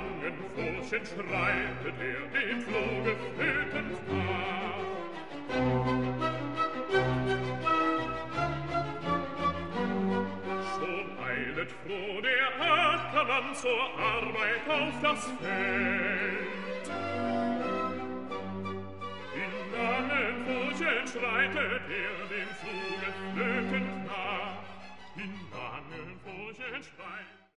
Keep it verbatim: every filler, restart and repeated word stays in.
langen Furchen schreitet er dem Fluge flötend nach. Schon eilet froh der Ackermann zur Arbeit auf das Feld. In langen Furchen schreitet er dem Fluge flötend nach. In langen Furchen schreitet